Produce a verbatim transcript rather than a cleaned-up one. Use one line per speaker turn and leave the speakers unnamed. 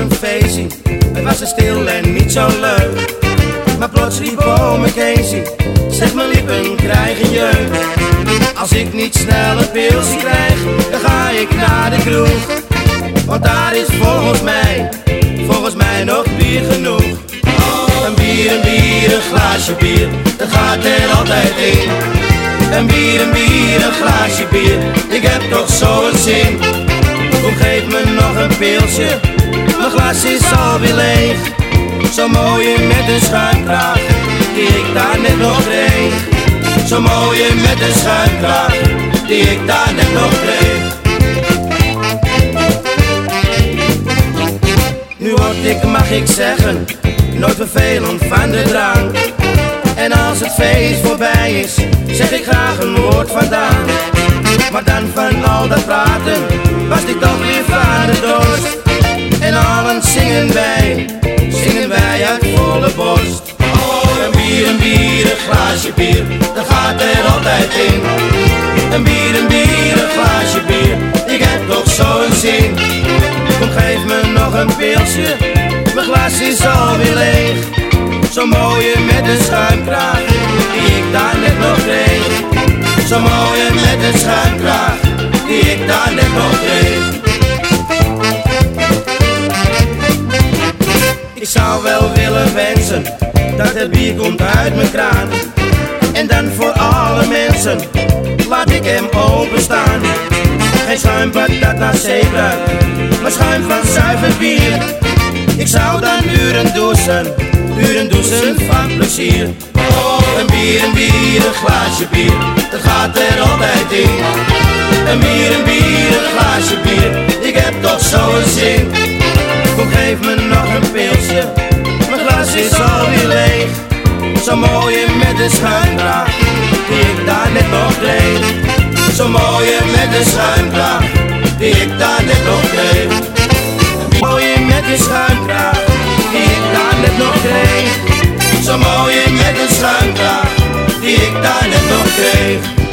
een feestje, het was er stil en niet zo leuk. Maar plots riep ome Keesie, zeg mijn lippen krijgen jeuk. Als ik niet snel een pilsje krijg, dan ga ik naar de kroeg. Want daar is volgens mij, volgens mij nog bier genoeg. Een bier, een bier, een glaasje bier, dat gaat er altijd in. Een bier, een bier, een glaasje bier, ik heb toch zo'n zin. Kom geef me nog een pilsje, mijn glas is alweer leeg. Zo'n mooie met een schuimkraag, die ik daar net nog kreeg. Zo'n mooie met een schuimkraag, die ik daar net nog kreeg. Nu word ik, mag ik zeggen, nooit vervelend van de drank. En als het feest voorbij is, zeg ik graag een woord vandaan. Maar dan van al dat praten, was ik toch weer van de dorst. En allen zingen wij, zingen wij uit volle borst. Oh, een bier, een bier, een glaasje bier, dat gaat er altijd in. Een bier, een bier, een glaasje bier, ik heb toch zo'n zin. Kom geef me nog een pilsje, mijn glas is alweer leeg. Zo'n mooie met een schuimkraag, die ik daar net nog kreeg. Zo'n mooie met een schuimkraag, die ik daar net nog kreeg. Ik zou wel willen wensen, dat het bier komt uit mijn kraan. En dan voor alle mensen, laat ik hem openstaan. Geen schuimbad dat naar zeep ruikt, maar schuim van zuiver bier. Ik zou dan uren douchen, uren douchen van plezier. Oh, een bier, een bier, een glaasje bier, dat gaat er altijd in. Een bier, een bier, een glaasje bier, ik heb toch zo'n zin. Kom geef me nog een pilsje, mijn glas is alweer leeg. Zo'n mooie met een schuimkraag, die ik daar net nog kreeg. Zo'n mooie met een schuimkraag, die ik daar net nog kreeg. Een mooie met een schuimkraag, die ik daar net nog kreeg. Zo'n mooie met een schuimkraag, die ik daar net nog kreeg.